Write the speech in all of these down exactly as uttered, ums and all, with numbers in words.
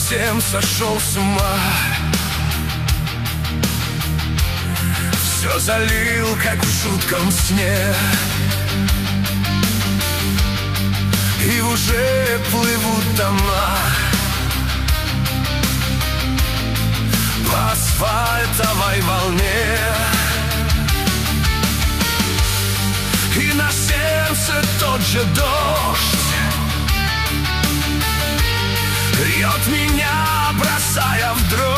совсем сошел с ума. Все залил, как в жутком сне, и уже плывут дома по асфальтовой волне. И на сердце тот же дождь рвет меня, бросая в дрожь.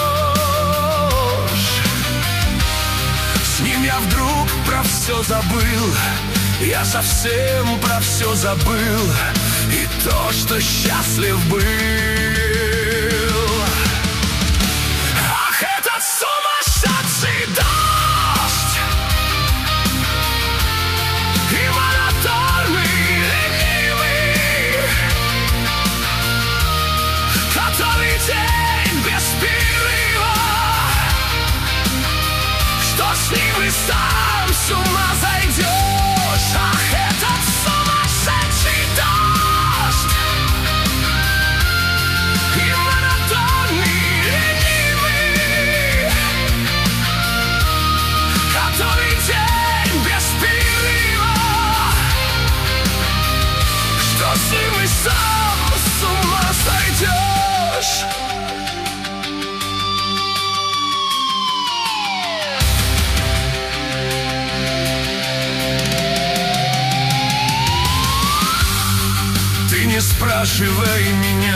С ним я вдруг про все забыл, я совсем про все забыл, и то, что счастлив был. Ах, этот сумасшедший дождь и монотонный, ленивый, который день без перерыва, что с ним и сам с ума зайдешь. Ах, этот сумасшедший дождь и монотонный, ленивый, который день без перерыва, что с ним и сам с ума сойдешь. Не спрашивай меня,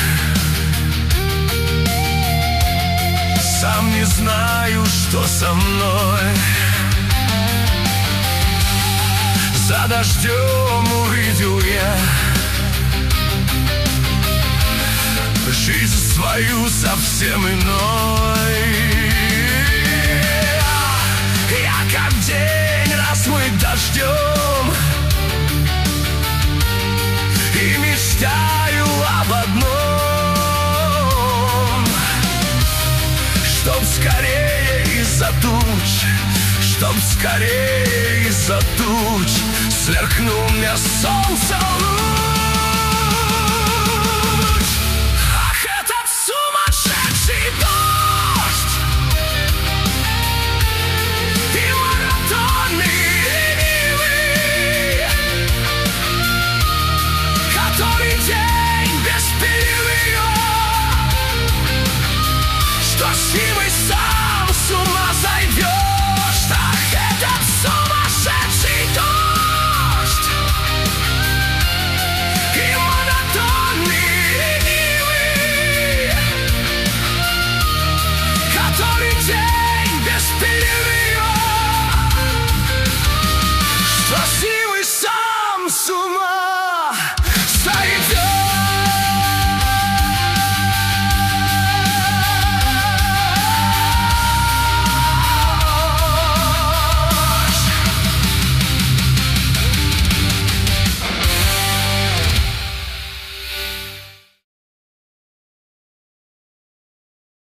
сам не знаю, что со мной. За дождем увидел я жизнь свою совсем иной. Я как день размыт дождем и мечтаю об одном, чтоб скорее из-за туч, чтоб скорее из-за туч сверкнул мне солнце луч.